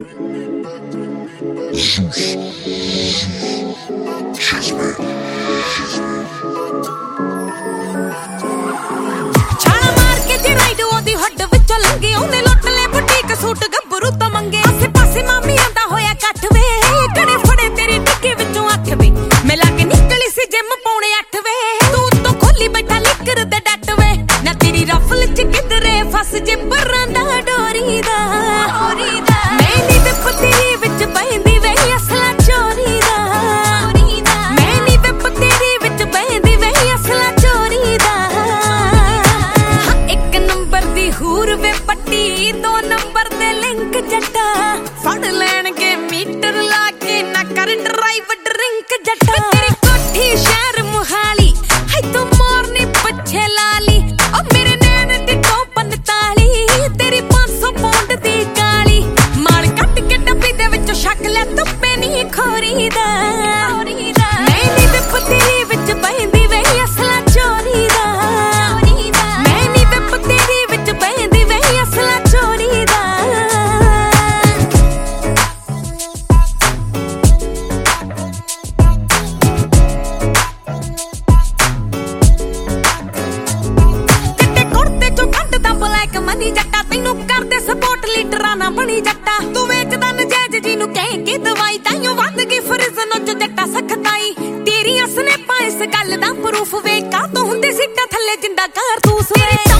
suit गब्बरू तो मंगे आसे पासे मामी आंदा होया कट वे कड़े फड़े तेरी डिग्गे विचों 8 वे मैं लाके निकली सी जिम पौने 8 वे तू तो खोली बैठा लिकर दे डट वे ना तेरी रफल च किधरे फस जे बरांदा डोरी दा मैं नी विप तेरी विच बहंदी वे असला चोरी दा मैं नी विप तेरी विच बहंदी वे असला चोरी दा एक नंबर दी हूर वे पट्टी 2 नंबर जट्टा फड़ लैणगे मीटर लाके ना कर ड्राइव ड्रिंक जट्टा तेरी कोठी शहर मुहाली है तू मोरनी पछे लाली ओ मेरे नैन दी टोपन ताली तेरी 500 पौंड दी काली माल कट के डब्बी दे विचों शक ले तुप्पे नी खोरी दा मैं नी विप तेरी विच बहंदी वे असला चोरी दा मैं नी विप तेरी विच बहंदी वे असला चोरी दा मनी जट्टा तेनू करदे सपोर्ट लीडरां ना बनी जट्टा तू वेचदा नजायज जी नू कहेंगी दवाई ताइयों वध गई फरिजन च जट्टा सखताई तेरी असने पा इस गल दा प्रूफ वे का तू हुंदे सीटां थल्ले जिंदा कारतूस वे